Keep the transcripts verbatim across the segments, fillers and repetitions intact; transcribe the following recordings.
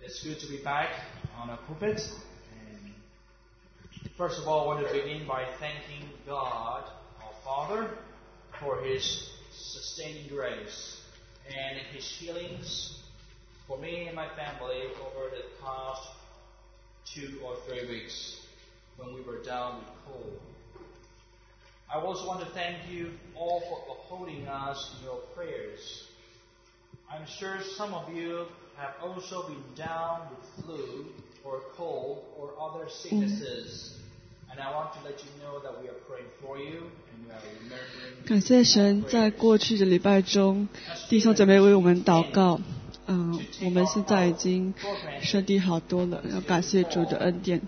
It's good to be back on a pulpit. And first of all, I want to begin by thanking God, our Father, for His sustaining grace and His healings for me and my family over the past two or three weeks when we were down with cold. I also want to thank you all for upholding us in your prayers. I'm sure some of you have also been down with flu or cold or other sicknesses. And I want to let you know that we are praying for you and we are remembering. 感谢神，在过去的礼拜中，弟兄姐妹为我们祷告。嗯、呃，我们现在已经身体好多了，要感谢主的恩典。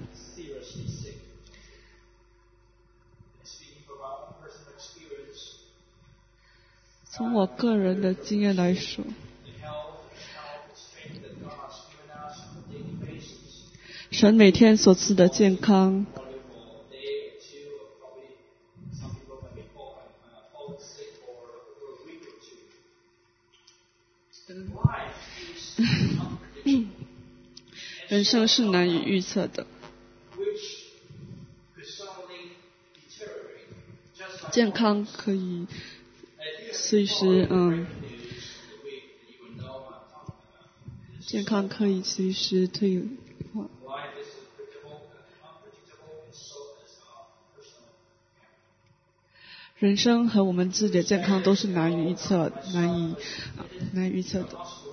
从我个人的经验来说，神每天所赐的健康，人生是难以预测的。健康可以随时，嗯，健康可以随时退化。人生和我们自己的健康都是难以预测、难以、啊、难以预测的。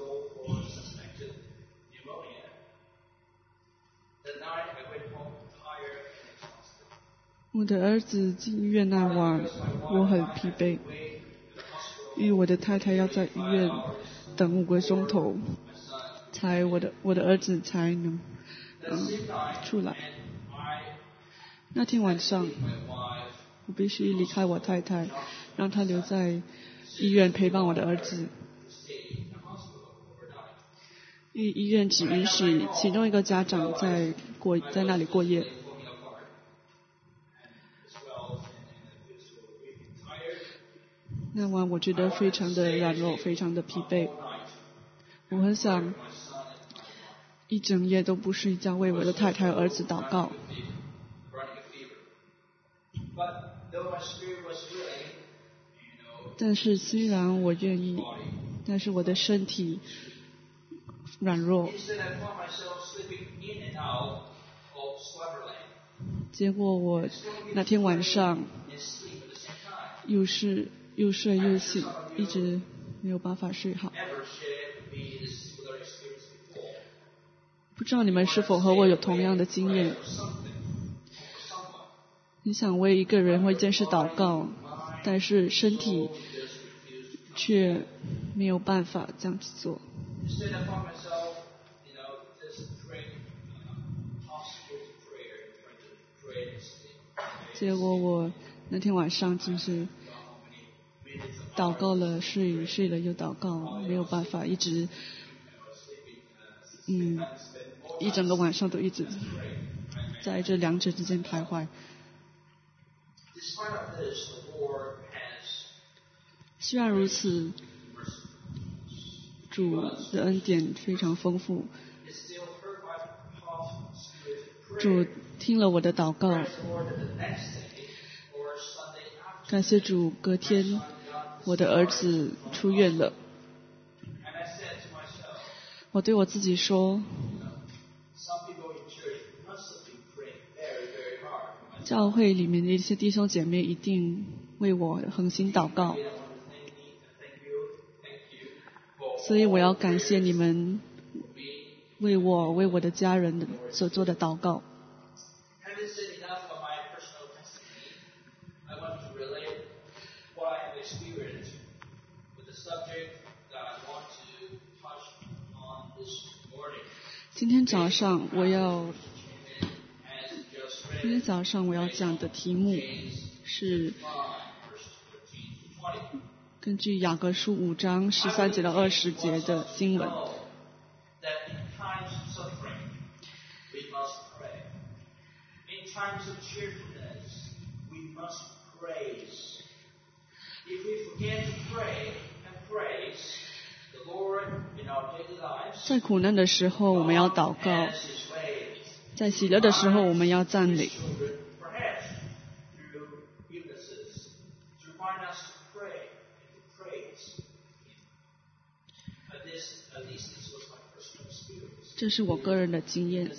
我的儿子进医院那晚，我很疲惫，因为我的太太要在医院等五个钟头，才我的我的儿子才能嗯出来。那天晚上，我必须离开我太太，让她留在医院陪伴我的儿子。因为医院只允许其中一个家长在过在那里过夜。那晚我觉得非常的软弱，非常的疲惫。我很想一整夜都不睡觉，为我的太太和儿子祷告。但是虽然我愿意，但是我的身体软弱。结果我那天晚上又是又睡又醒，一直没有办法睡好。不知道你们是否和我有同样的经验？你想为一个人或一件事祷告，但是身体却没有办法这样子做。结果我那天晚上就是祷告了，睡睡了又祷告，没有办法，一直，嗯，一整个晚上都一直在这两者之间徘徊。虽然如此，主的恩典非常丰富，主听了我的祷告，感谢主，隔天我的儿子出院了。我对我自己说，教会里面的一些弟兄姐妹一定为我恒心祷告，所以我要感谢你们为我为我的家人所做的祷告。今天早上我要，今天早上我要讲的题目是根据雅各书五章十三节到二十节的经文。 在苦难的时候，我们要祷告；在喜乐的时候，我们要赞美。这是我个人的经验。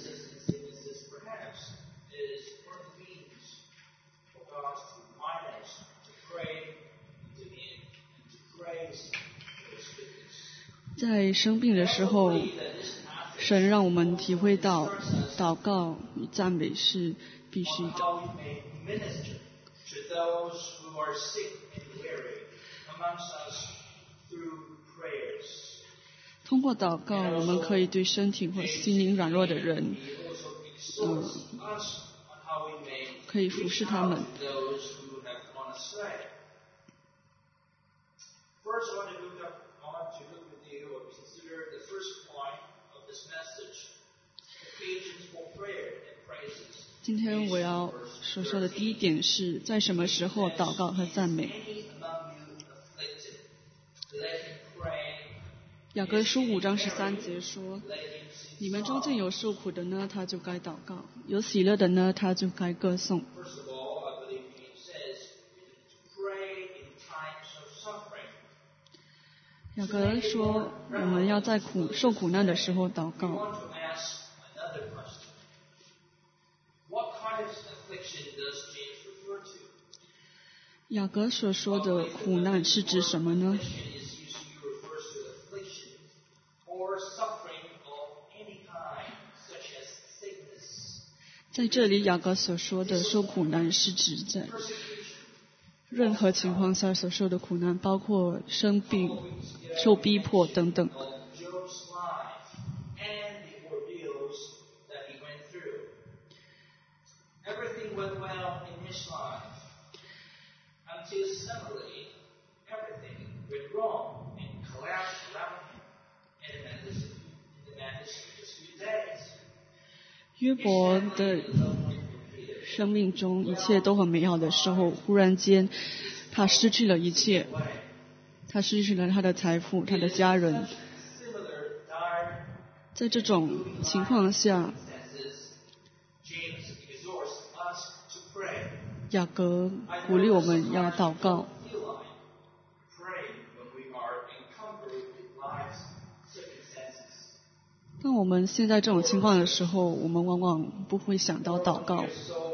在生病的时候，神让我们体会到祷告与赞美是必须的。通过祷告，我们可以对身体或心灵软弱的人，嗯，可以服侍他们。今天我要所说的第一点是在什么时候祷告和赞美。雅各书五章十三节说：你们中间有受苦的呢，他就该祷告；有喜乐的呢，他就该歌颂。雅各说我们要在苦受苦难的时候祷告。雅各所说的苦难是指什么呢？在这里，雅各所说的受苦难是指在任何情况下所受的苦难，包括生病、受逼迫等等。约伯的生命中一切都很美好的时候，忽然间他失去了一切，他失去了他的财富、他的家人。在这种情况下，雅各鼓励我们要祷告。当我们现在这种情况的时候，我们往往不会想到祷告。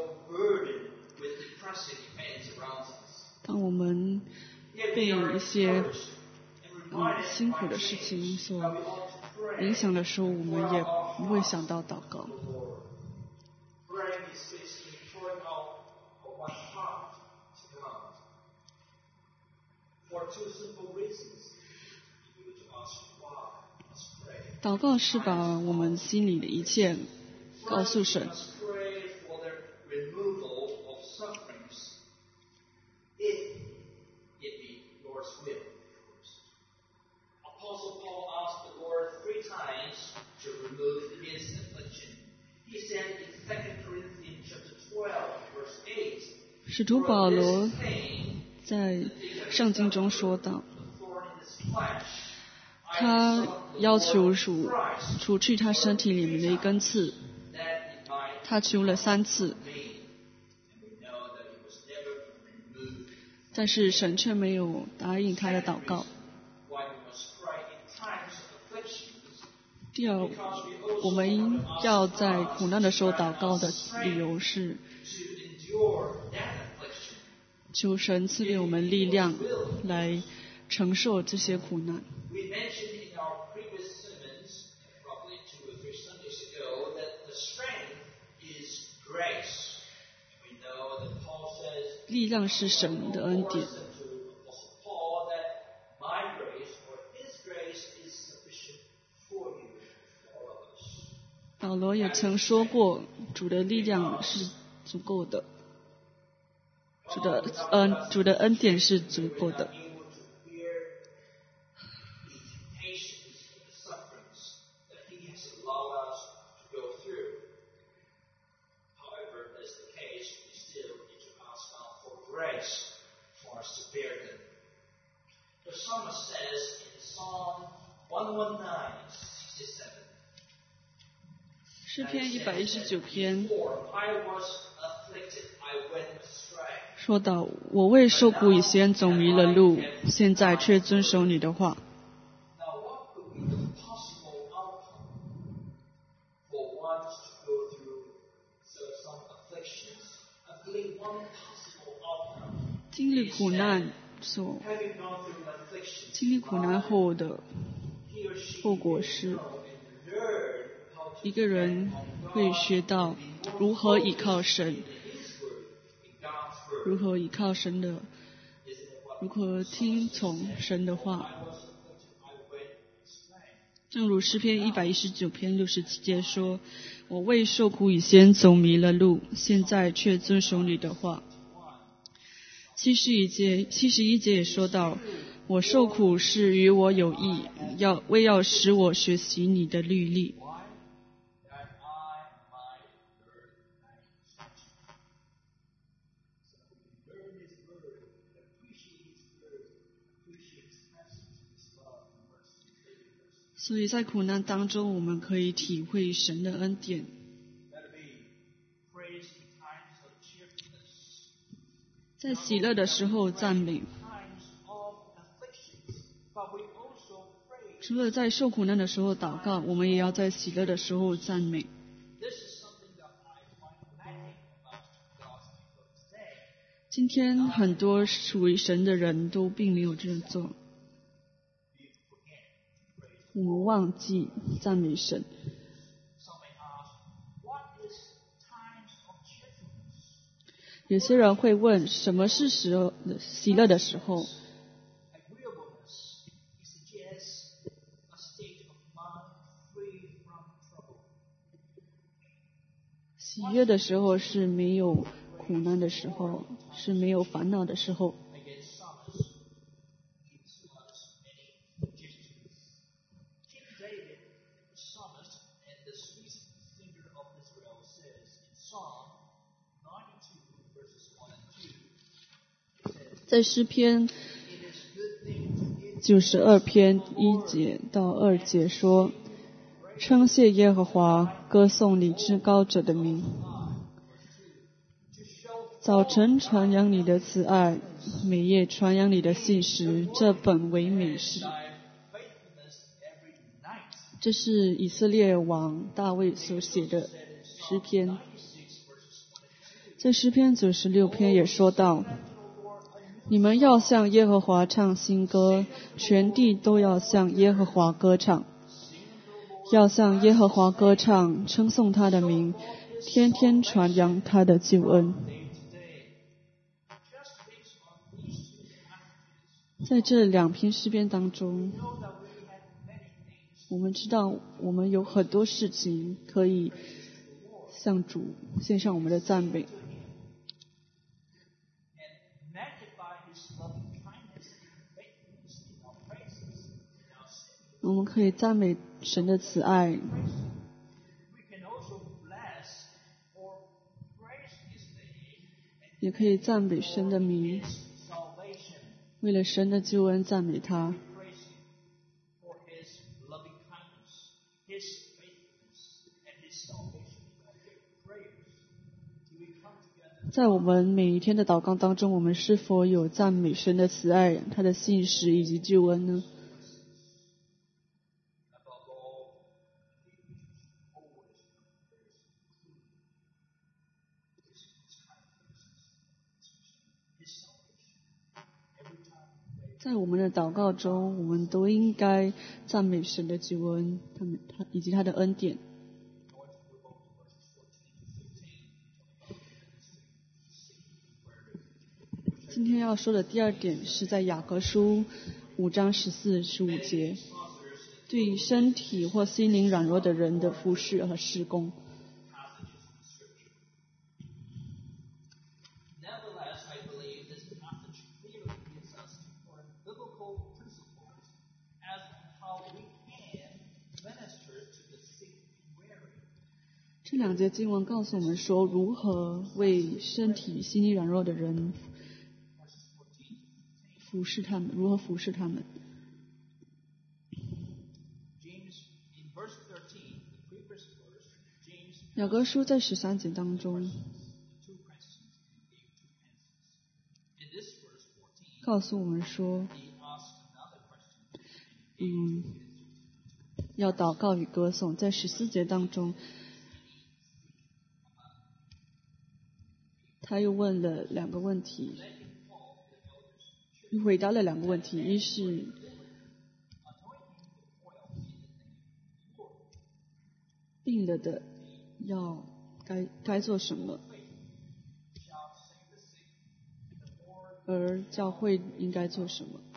当我们被一些嗯辛苦的事情所影响的时候，我们也不会想到祷告。祷告是把我们心里的一切告诉神。使徒保罗在圣经中说道，他要求主除去他身体里面的一根刺，他求了三次，但是神却没有答应他的祷告。第二，我们要在苦难的时候祷告的理由是求神赐给我们力量来承受这些苦难。力量是神的恩典。保罗也曾说过，主的力量是足够的，主的恩、呃、主的恩典是足够的。 诗篇一百一十九篇说到，我为受苦以先走迷了路，现在却遵守你的话。经历苦难所经历苦难后的后果是，一个人会学到如何依靠神，如何依靠神的，如何听从神的话。正如诗篇一百一十九篇六十七节说，我为受苦以先走迷了路，现在却遵守你的话。七十一节七十一节也说到，我受苦是与我有益，要为要使我学习你的律例。所以在苦难当中，我们可以体会神的恩典。在喜乐的时候赞美，除了在受苦难的时候祷告，我们也要在喜乐的时候赞美。今天很多属于神的人都并没有这样做，我们忘记赞美神。有些人会问，什么是时候喜乐的时候？喜悦的时候是没有苦难的时候，是没有烦恼的时候。在诗篇九十二篇一节到二节说，称谢耶和华，歌颂你至高者的名。早晨传扬你的慈爱，每夜传扬你的信实，这本为美事。这是以色列王大卫所写的诗篇。在诗篇九十六篇也说到，你们要向耶和华唱新歌，全地都要向耶和华歌唱，要向耶和华歌唱，称颂他的名，天天传扬他的救恩。在这两篇诗篇当中，我们知道我们有很多事情可以向主献上我们的赞美。我们可以赞美神的慈爱，也可以赞美神的名，为了神的救恩赞美他。在我们每一天的祷告当中，我们是否有赞美神的慈爱、他的信实以及救恩呢？在我们的祷告中，我们都应该赞美神的救恩，他们他以及他的恩典。今天要说的第二点是在雅各书五章十四、十五节，对身体或心灵软弱的人的服事和事工。这两节经文告诉我们说，如何为身体、心理软弱的人服侍他们，如何服侍他们。 雅各书在十三节当中告诉我们说，嗯，要祷告与歌颂。在十四节当中，他又问了两个问题，回答了两个问题，一是病了的要该该做什么，而教会应该做什么。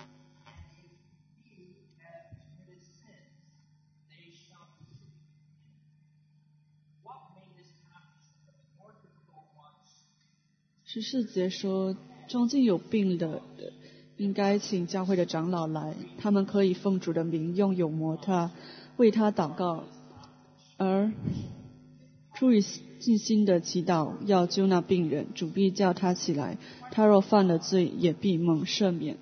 十四节说，中间有病的，应该请教会的长老来，他们可以奉主的名用油抹他，为他祷告，而出于尽心的祈祷，要救那病人，主必叫他起来。他若犯了罪，也必蒙赦免。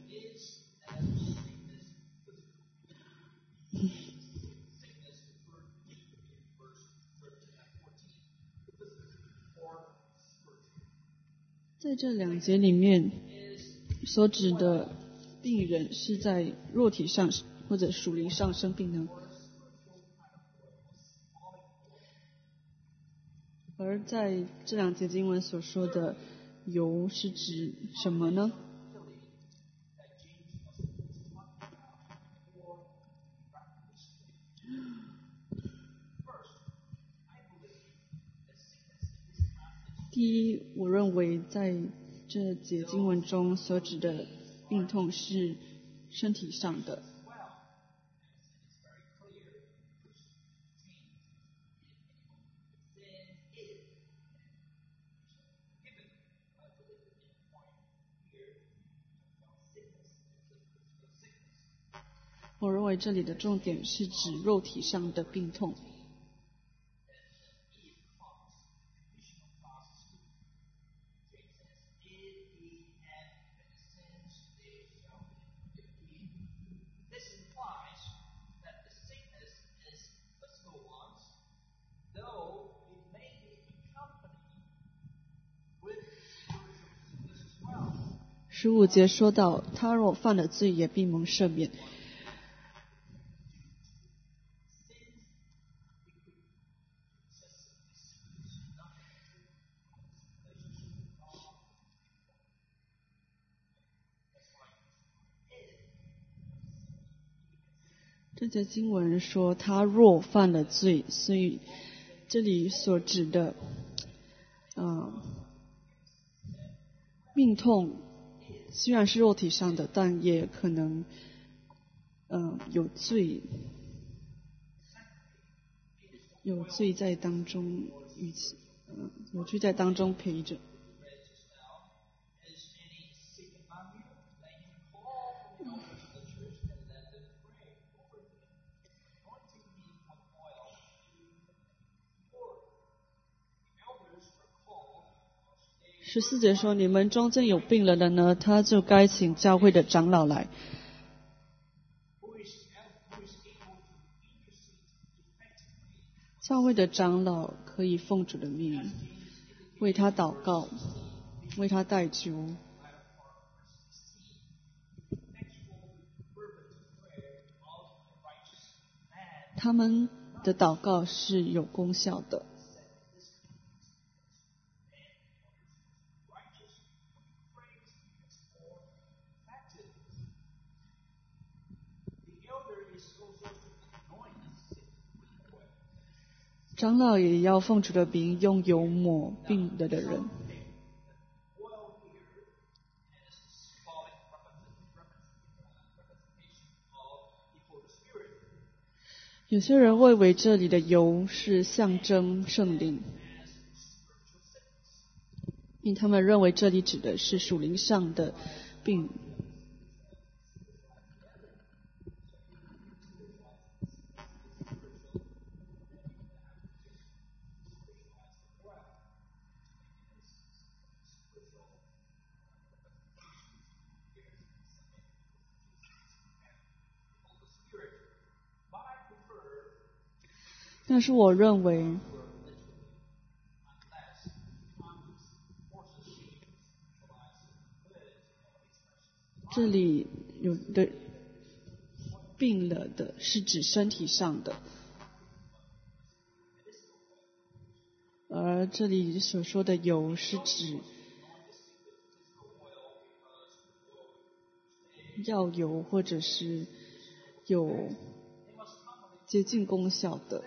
在这两节里面所指的病人是在肉体上或者属灵上生病呢？而在这两节经文所说的油是指什么呢？第一，我认为在这节经文中所指的病痛是身体上的。我认为这里的重点是指肉体上的病痛。十五节说到，他若犯了罪，也必蒙赦免。这节经文说，他若犯了罪，所以这里所指的，嗯，病痛虽然是肉体上的，但也可能，嗯，有罪，有罪在当中，与其，嗯，有罪在当中陪着。十四节说，你们中间有病了的呢，他就该请教会的长老来。教会的长老可以奉主的名为他祷告，为他代求。他们的祷告是有功效的。长老也要奉主的名用油抹病了的人。有些人认为这里的油是象征圣灵，因他们认为这里指的是属灵上的病。但是我认为这里有的病了的是指身体上的，而这里所说的油是指药油或者是有接近功效的。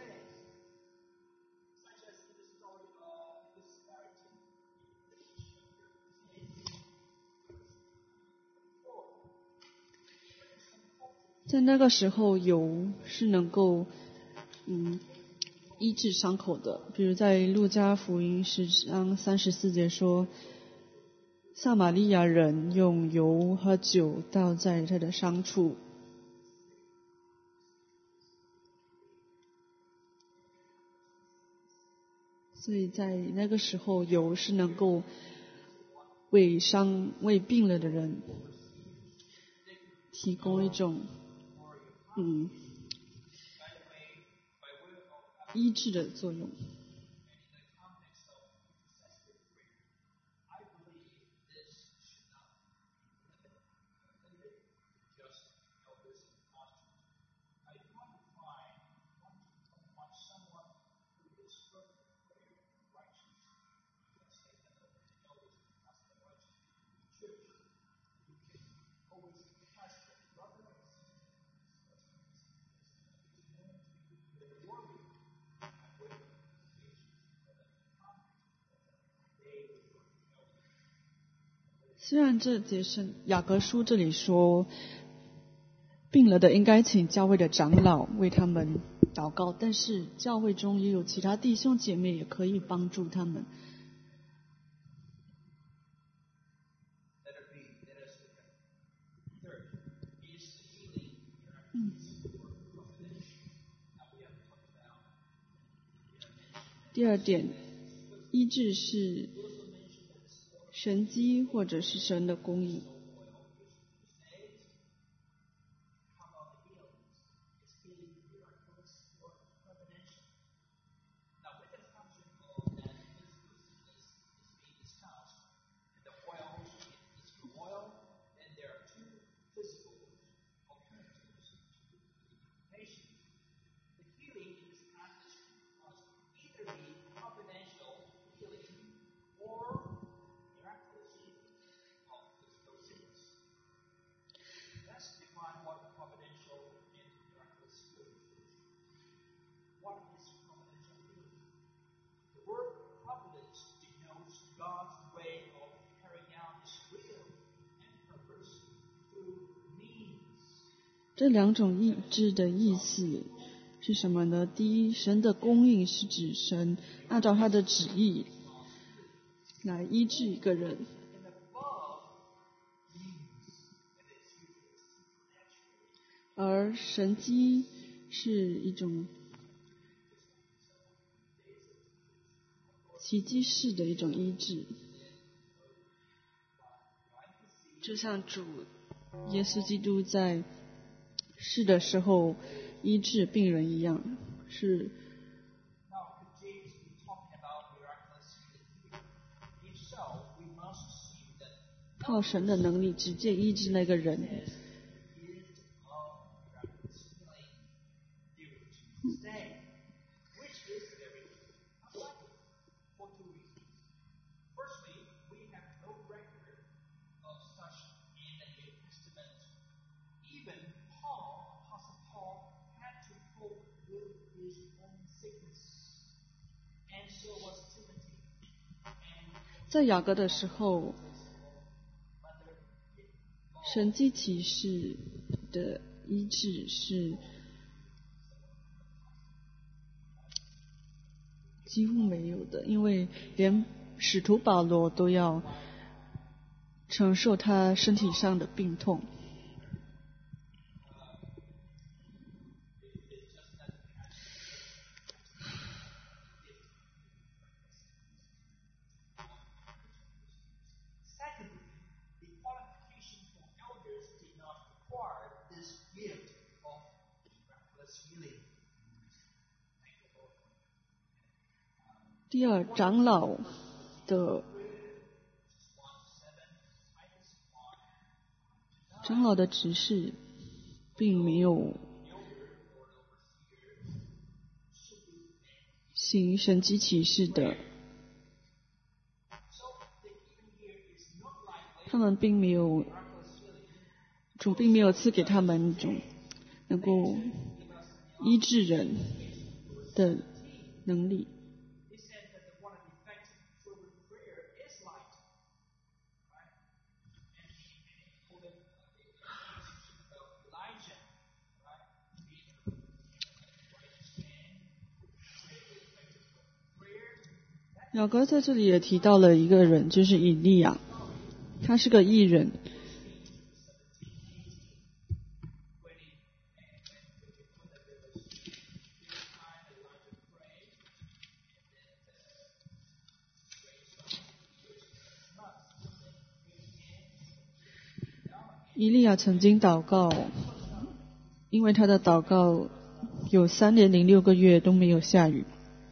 在那个时候，油是能够嗯医治伤口的。比如在路加福音十章三十四节说，撒玛利亚人用油和酒倒在他的伤处。所以在那个时候，油是能够为伤为病了的人提供一种嗯医治的作用。虽然这节是雅各书这里说病了的应该请教会的长老为他们祷告，但是教会中也有其他弟兄姐妹也可以帮助他们。嗯。第二点，医治是神迹或者是神的供应。这两种医治的意思是什么呢？第一，神的供应是指神按照他的旨意来医治一个人，而神迹是一种奇迹式的一种医治，就像主耶稣基督在世的时候医治病人一样，是靠神的能力直接医治那个人。在雅各的时候，神迹奇事的医治是几乎没有的，因为连使徒保罗都要承受他身体上的病痛。第二，长老的长老的执事并没有行神迹奇事的，他们并没有，主并没有赐给他们一种能够医治人的能力。雅各在这里也提到了一个人，就是以利亚，他是个义人。以利亚曾经祷告，因为他的祷告有三年零六个月都没有下雨。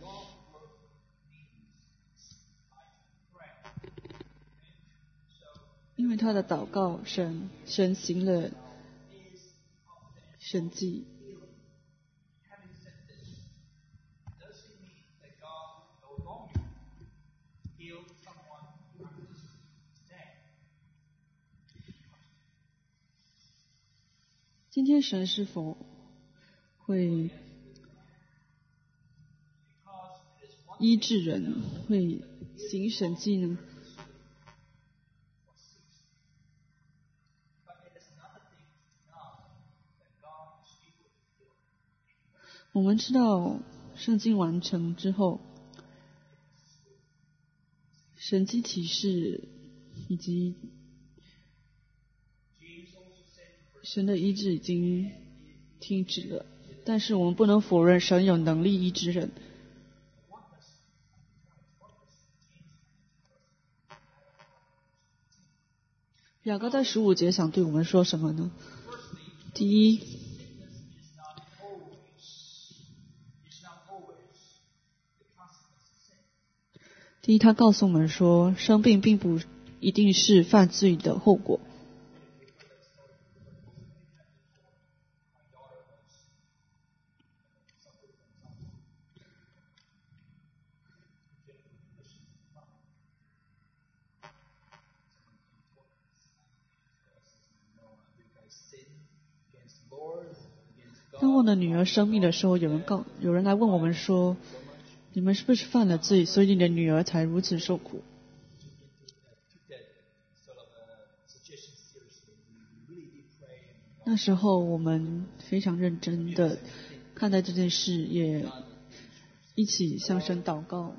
因为他的祷告，神神行了神迹。今天神是否会医治人，会行神迹呢？我们知道圣经完成之后，神迹奇事以及神的医治已经停止了，但是我们不能否认神有能力医治人。雅各在十五节想对我们说什么呢？第一，第一，他告诉我们说，生病并不一定是犯罪的后果。当我的女儿生病的时候，有人告有人来问我们说，你们是不是犯了罪，所以你的女儿才如此受苦？那时候我们非常认真的看待这件事，也一起向神祷告。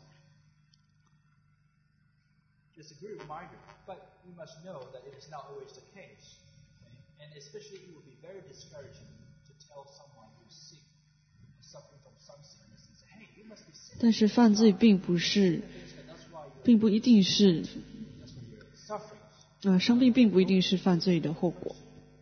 但是犯罪并不是，并不一定是，呃，生病并不一定是犯罪的后果。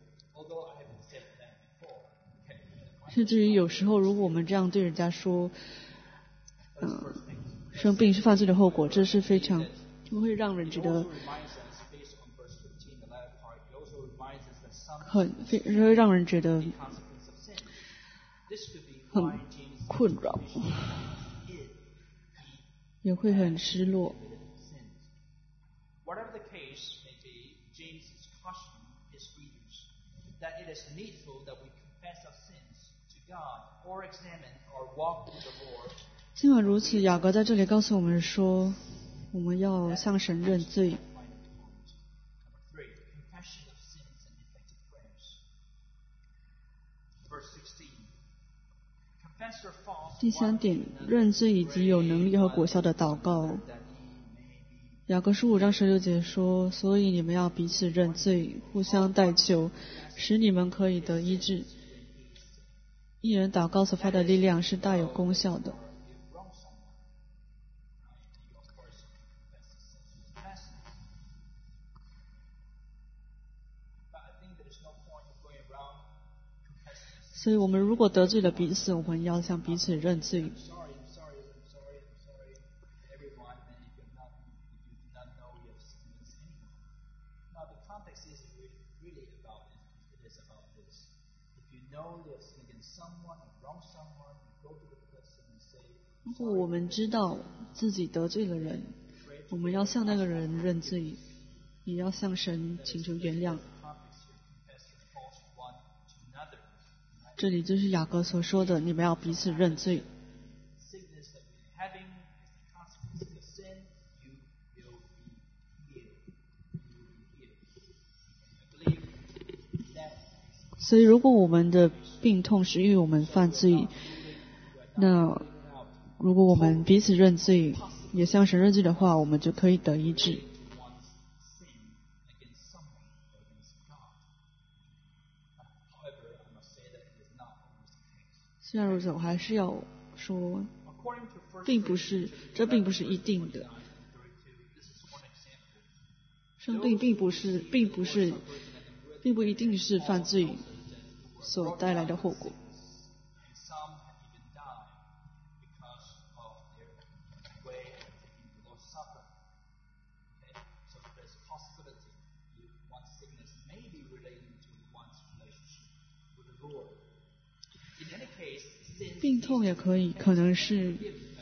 甚至于有时候，如果我们这样对人家说，嗯、呃，生病是犯罪的后果，这是非常会让人觉得很非会让人觉得很困扰，也会很失落。尽管如此，雅各在这里告诉我们说，我们要向神认罪。第三点，认罪以及有能力和果效的祷告。雅各书五章十六节说，所以你们要彼此认罪，互相代求，使你们可以得医治。一人祷告所发的力量是大有功效的。所以我们如果得罪了彼此，我们要向彼此认罪。 really about it, it is about this. If you know you have sinned against someone, you wronged someone, you go to the person and say, 如果我们知道自己得罪了人，我们要向那个人认罪，也要向神请求原谅。这里就是雅各所说的，你们要彼此认罪。所以，如果我们的病痛是因为我们犯罪，那如果我们彼此认罪，也向神认罪的话，我们就可以得医治。虽然如此，我还是要说，并不是，这并不是一定的。生病并不是，并不是，并不一定是犯罪所带来的后果。病痛也可以，可能是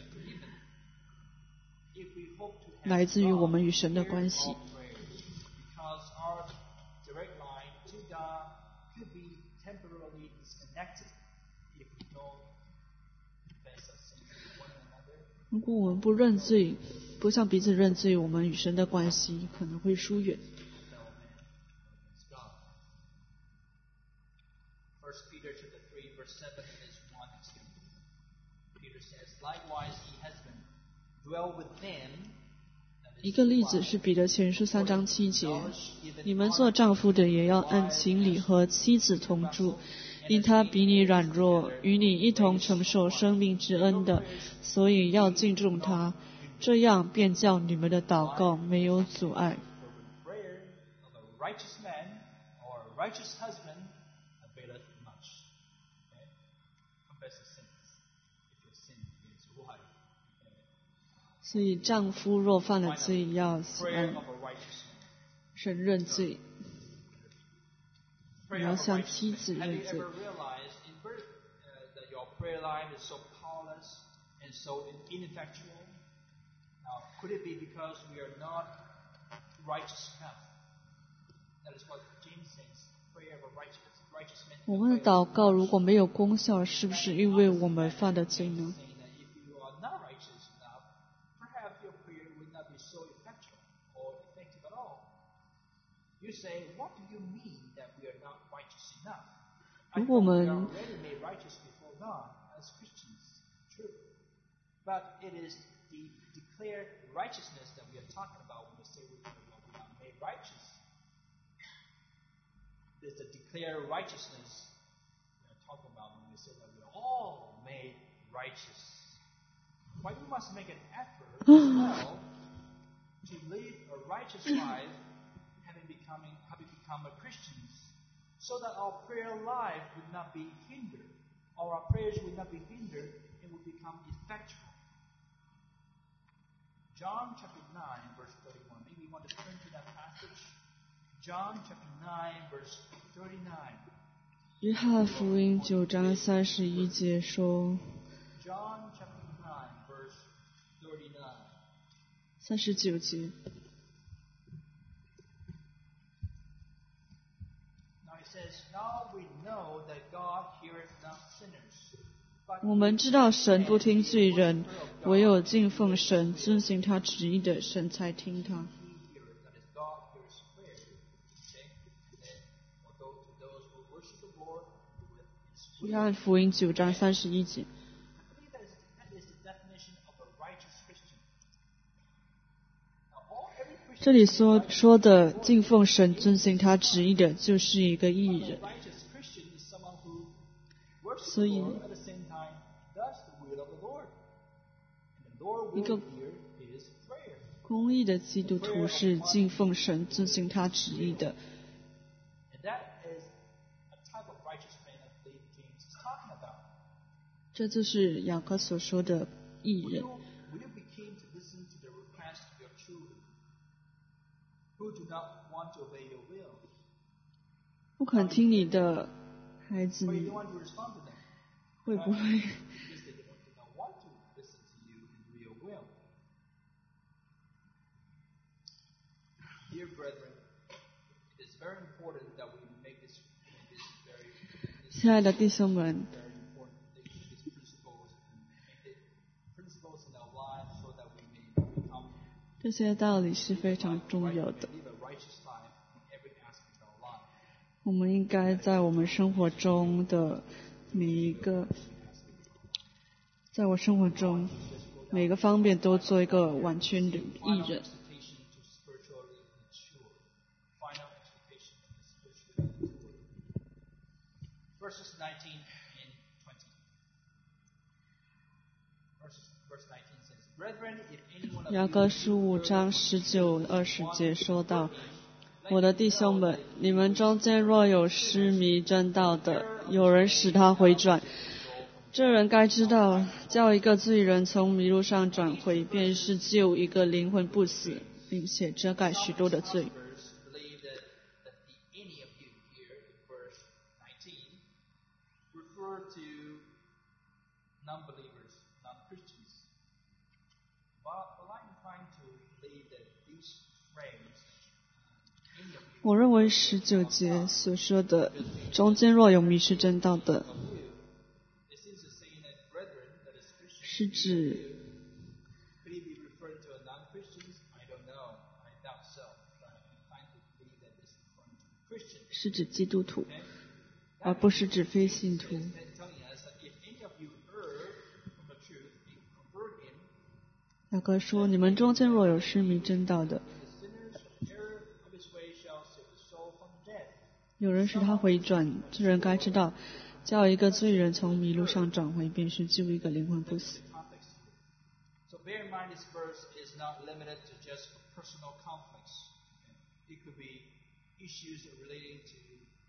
来自于我们与神的关系。如果我们不认罪，不向彼此认罪，我们与神的关系可能会疏远。一个例子是彼得前书三章七节，你们做丈夫的也要按情理和妻子同住，因他比你软弱，与你一同承受生命之恩的，所以要敬重他，这样便叫你们的祷告没有阻碍。所以丈夫若犯了罪，要向神认罪，你要向妻子认罪。我们的祷告如果没有功效，是不是因为我们犯的罪呢？如果我们 So that our prayer life would not be hindered, or our prayers would not be hindered, and would become effectual. John chapter nine, verse thirty-one. Maybe you want to turn to that passage. John chapter nine, verse thirty-nine. 约翰福音九章三十一节说 John chapter nine, verse thirty-nine. 三十九节。我们知道神不听罪人，唯有敬奉神、遵行他旨意的，神才听他。约翰福音九章三十一节。这里说说的敬奉神、遵行他旨意的，就是一个义人。所以，一个公义的基督徒是敬奉神、遵行他旨意的。这就是雅各所说的义人。 不肯听你的孩子， But you don't want to respond to them. 会不会 Because they don't do not want to listen to you and do your will. Dear brethren, it is very important that we make this, make this very, this 亲爱的弟兄们， very important thing, these principles, and make it principles in our lives so that we may become 这些道理是非常重要的。 live a righteous life in every aspect of our life. 我们应该在我们生活中的每一个，在我生活中每个方面都做一个完全的艺 Final 人。 expectation to spiritually mature. Final expectation to spiritually mature. Verses nineteen and twenty. Verses, verse nineteen says, Brethren, if anyone of 雅 you 各书五章十九二十节说道：“我的弟兄们，你们中间若有失迷正道的，有人使他回转，这人该知道，叫一个罪人从迷路上转回，便是救一个灵魂不死，并且遮盖许多的罪。” Believe that, that the any of you here in verse nineteen refer to non-believers, non-Christians. But, but I'm trying to believe that these frames, uh, any of you 我认为十九节所说的“中间若有迷失正道的 of you, it seems to say that brethren, that is Christians, ”， 是指 could it be referring to a non-Christians? I don't know. I doubt so. But I'm inclined to believe that this is referring to Christians. 是指基督徒， Okay? 而不是指非信徒。 It's telling us that if any of you err from the truth and convert him, 雅各说：“你们中间若有失迷正道的， the sinners error of his way shall save the soul from death. 有人使他回转，这人该知道，叫一个罪人从迷路上转回，便是救一个灵魂不死。” Context here. So bear in mind this verse is not limited to just personal conflicts. It could be issues relating to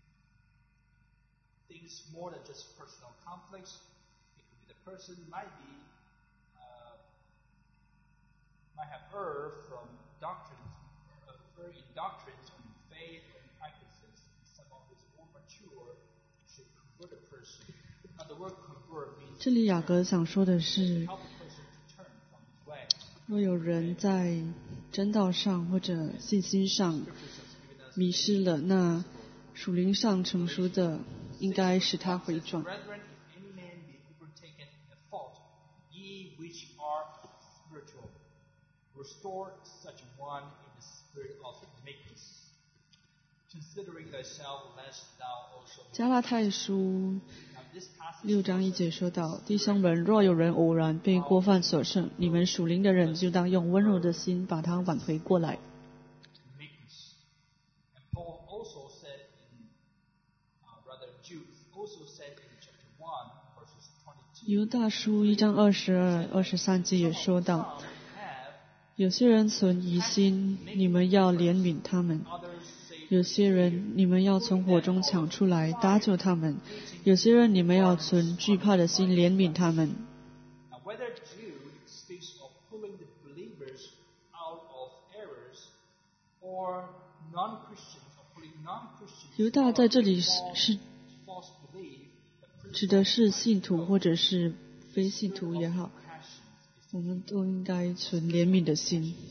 things more than just personal conflicts. It could be the person might be uh, might have erred from doctrines, uh, erred in doctrines or in faith or in practices. Someone who is more mature should convert a person. Now the word convert means 这里雅各想说的是， help a person to turn from his way. 若有人在真道上或者信心上迷失了，那属灵上成熟的应该使他回转。 Brethren, if any man be overtaken in a fault, ye which are spiritual, restore such one in the spirit of meekness, considering thyself, lest thou also. 加拉太书 Now this passage 六章一节说到：“弟兄们，若有人偶然被过犯所胜，你们属灵的人就当用温柔的心把他挽回过来。” meekness. And Paul also said in, uh, rather Jude also said in chapter one, verses twenty-two. 犹大书一章二十二、二十三节也说到：“ Some have, 有些人存疑心，你们要怜悯他们； others say 有些人你们要从火中抢出来，搭救他们；有些人你们要存惧怕的心，怜悯他们。” Now, whether Jude speaks of pulling the believers out of errors or non-Christians, or pulling non-Christians 犹大在这里是 out 是 of false belief, the 指的是信徒或者是非信徒也好， passions is 我们都应该存怜悯的心。 on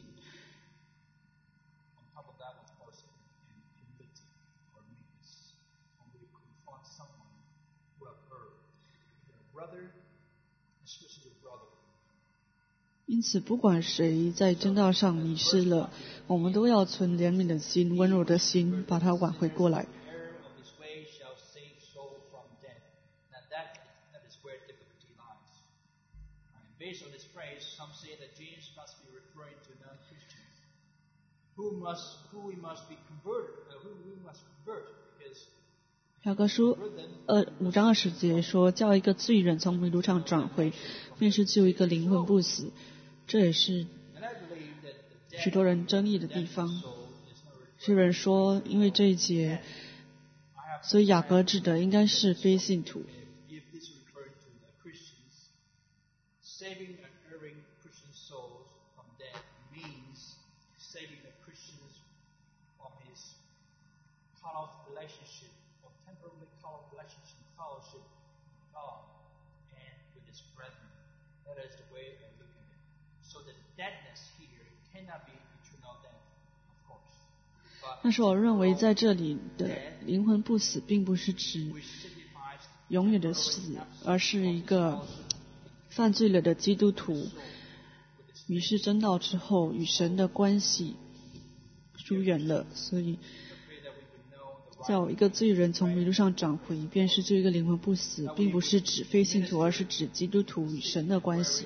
top of that, of course, and humility or meekness when we confront someone who have erred, either a brother, especially a brother. 因此，不管谁在正道上迷失了，我们都要存怜悯的心、温柔的心，把他挽回过来。 The error of his way shall save soul from death. Now that, that is where difficulty lies. And based on this phrase, some say that James must be referring to non-Christians, who must, who we must be converted, uh, who we must convert, because 雅各书 convert them 二五章二十节说：“叫一个罪人从迷路上转回，便是救一个灵魂不死。”这也是 And I believe that the 许 death 多人争议的 of 地 the 方。 soul is not referred 有人说，因为这一节， I have 所以雅各指的应该是非信徒。 if this is referring to the Christians, saving an erring Christian souls from death means saving the Christians from his cut off relationship or temporarily cut off relationship, fellowship with God and with His brethren. That is the way I look at it. So the deadness here cannot be eternal death, of course. 但是我认为在这里的灵魂不死，并不是指永远的死，而是一个犯罪了的基督徒与世争道之后，与神的关系疏远了。所以叫一个罪人从迷路上长回，便是这一个灵魂不死，并不是指非信徒，而是指基督徒与神的关系。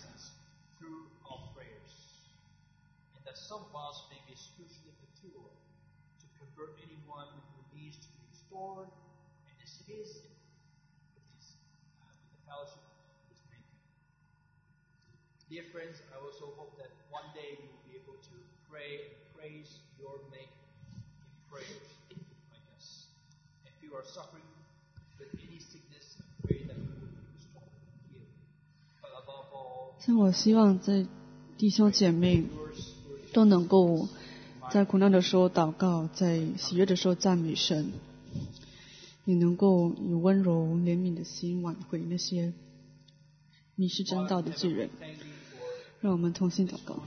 Dear friends, I also hope that one day you will be able to pray and praise your Maker in prayers like us. If you are suffering with any sickness, I pray that you will be restored and healed. But above all, 所以我希望在弟兄姐妹都能够在苦难的时候祷告，在喜悦的时候赞美神，也能够以温柔怜悯的心挽回那些迷失真道的罪人。让我们同心祷告。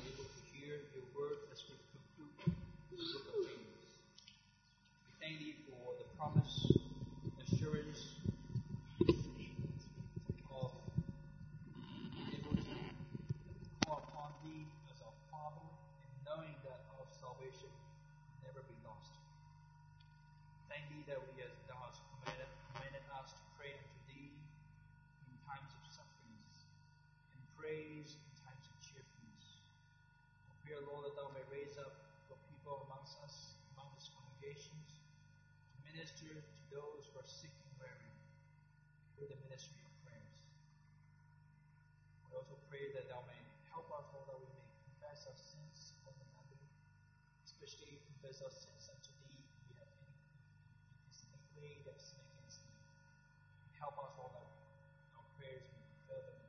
Praise in times of cheerfulness. I pray, Lord, that Thou may raise up your people amongst us, among these congregations, to minister to those who are sick and weary through the ministry of prayers. I also pray that Thou may help us, Lord, that we may confess our sins one another, especially confess our sins unto Thee. We have any, if there's any way that sin against Thee. Help us, Lord, that our prayers may be fervent.